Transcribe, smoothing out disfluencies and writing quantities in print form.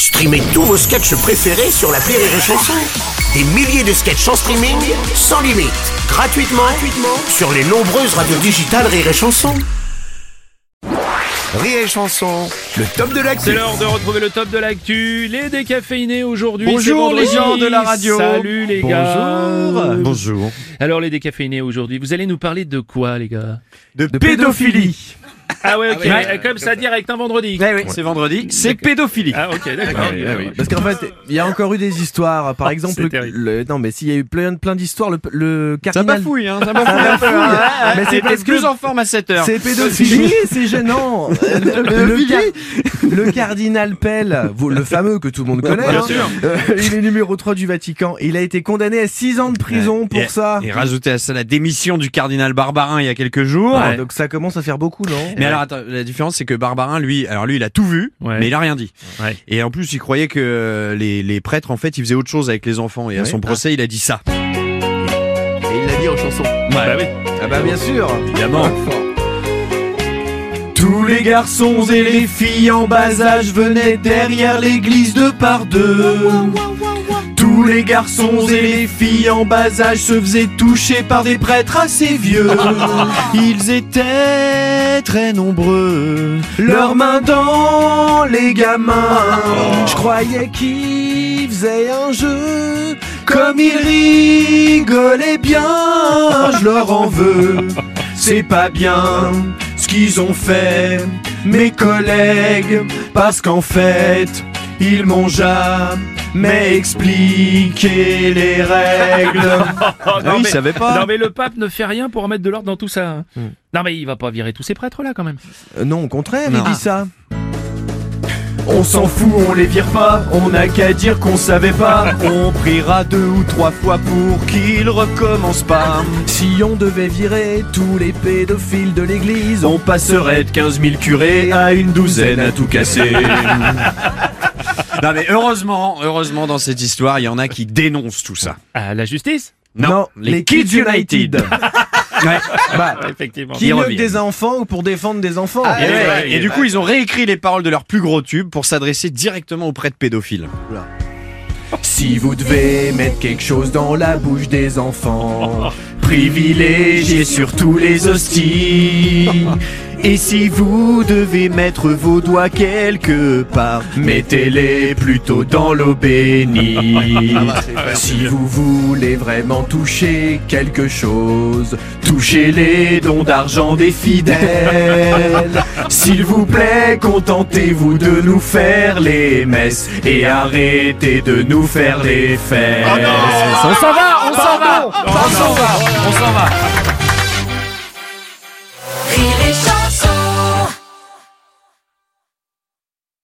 Streamez tous vos sketchs préférés sur l'appli Rire et Chanson. Des milliers de sketchs en streaming, sans limite, gratuitement sur les nombreuses radios digitales Rire et Chanson. Rire et Chanson, le top de l'actu. C'est l'heure de retrouver le top de l'actu. Les décaféinés aujourd'hui. Bonjour les gens de la radio. Salut les gars. Bonjour. Alors les décaféinés aujourd'hui, vous allez nous parler de quoi les gars? De pédophilie. Ah ouais, ok. Comme ça direct un vendredi. Oui, c'est vendredi. C'est pédophilie. Ah ok, d'accord. Parce qu'en fait, il y a encore eu des histoires. Par exemple, c'est terrible. non mais s'il y a eu plein d'histoires, le Ça cardinal. bafouille, hein. Ça bafouille. Mais c'est parce plus que en forme à 7h. c'est pédophilie, c'est gênant. Le cardinal Pell, le fameux que tout le monde connaît, Bien hein, sûr. il est numéro 3 du Vatican. Il a été condamné à 6 ans de prison pour ça. Et rajouter à ça la démission du cardinal Barbarin il y a quelques jours. Ouais. Donc ça commence à faire beaucoup, non? Mais alors attends, la différence c'est que Barbarin lui il a tout vu, Ouais. mais il a rien dit. Ouais. Et en plus il croyait que les prêtres en fait ils faisaient autre chose avec les enfants et à son procès il a dit ça. Et il l'a dit en chanson. Bah oui. Ah bah bien sûr. Évidemment. Tous les garçons et les filles en bas âge venaient derrière l'église deux par deux. Tous les garçons et les filles en bas âge se faisaient toucher par des prêtres assez vieux. Ils étaient très nombreux, leurs mains dans les gamins. Je croyais qu'il faisait un jeu. Comme ils rigolaient bien, je leur en veux. C'est pas bien ce qu'ils ont fait, mes collègues, parce qu'en fait, ils m'ont jamais expliqué les règles. Non, ils mais- savaient pas. Non mais le pape ne fait rien pour remettre de l'ordre dans tout ça. Hein. Non mais il va pas virer tous ces prêtres là quand même. Non, au contraire, Non. il dit ça. On s'en fout, on les vire pas, on n'a qu'à dire qu'on savait pas. On priera 2 ou 3 fois pour qu'ils recommencent pas. Si on devait virer tous les pédophiles de l'église, On passerait de 15 000 curés à une douzaine à tout casser. Non mais heureusement dans cette histoire, il y en a qui dénoncent tout ça. Ah la justice? Non, les Kids United. Ouais. Bah, Effectivement. qui Ils mieux que reviennent. des enfants pour défendre des enfants. Et du coup, ils ont réécrit les paroles de leur plus gros tube pour s'adresser directement auprès de pédophiles. Si vous devez mettre quelque chose dans la bouche des enfants, Privilégiés sur tous les hosties. Et si vous devez mettre vos doigts quelque part, mettez-les plutôt dans l'eau bénite. si vous voulez vraiment toucher quelque chose, Touchez les dons d'argent des fidèles. S'il vous plaît, contentez-vous de nous faire les messes et arrêtez de nous faire les fesses. On s'en va.